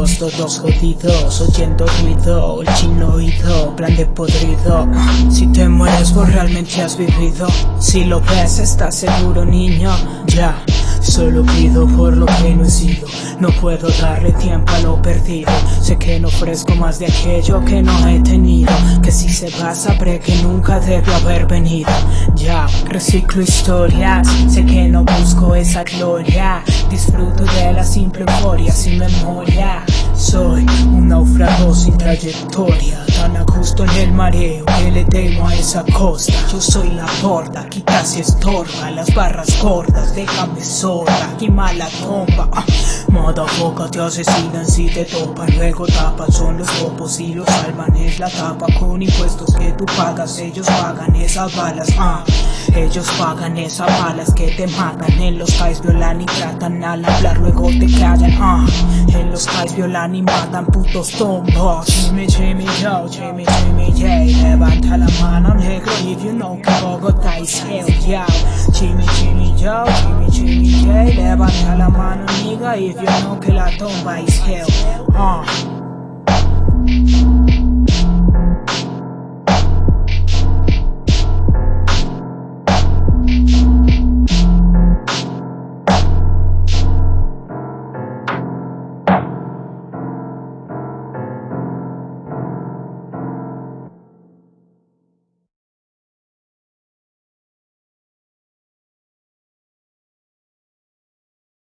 Estamos todos jodidos, oyendo ruido, el chino oído, grande podrido. Si te mueres vos realmente has vivido. Si lo ves estás seguro, niño. Ya, solo pido por lo que no he sido. No puedo darle tiempo a lo perdido. Sé que no ofrezco más de aquello que no he tenido. Que si se va sabré que nunca debió haber venido. Ya, reciclo historias. Sé que no busco esa gloria. Disfruto de la simple euforia sin memoria. Soy un náufrago sin trayectoria, tan a gusto en el mareo que le temo a esa costa. Yo soy la borda, aquí casi estorba las barras gordas, déjame sorda, aquí mala bomba. Motherfucker, te asesinan si te topan, luego tapan, son los copos y los salvan, es la tapa con impuestos que tú pagas, ellos pagan esas balas, ellos pagan esas balas que te matan, en los calles violan y tratan al hablar, luego te callan, en los calles violan y matan putos tombos. Jimmy, Jimmy, yo, Jimmy, Jimmy, yeah, levanta la mano negro if you know que Bogotá es hell, yeah. Jimmy, Jimmy, yo, Jimmy, Jimmy, yeah, levanta la mano nigga if you know que la tumba es hell,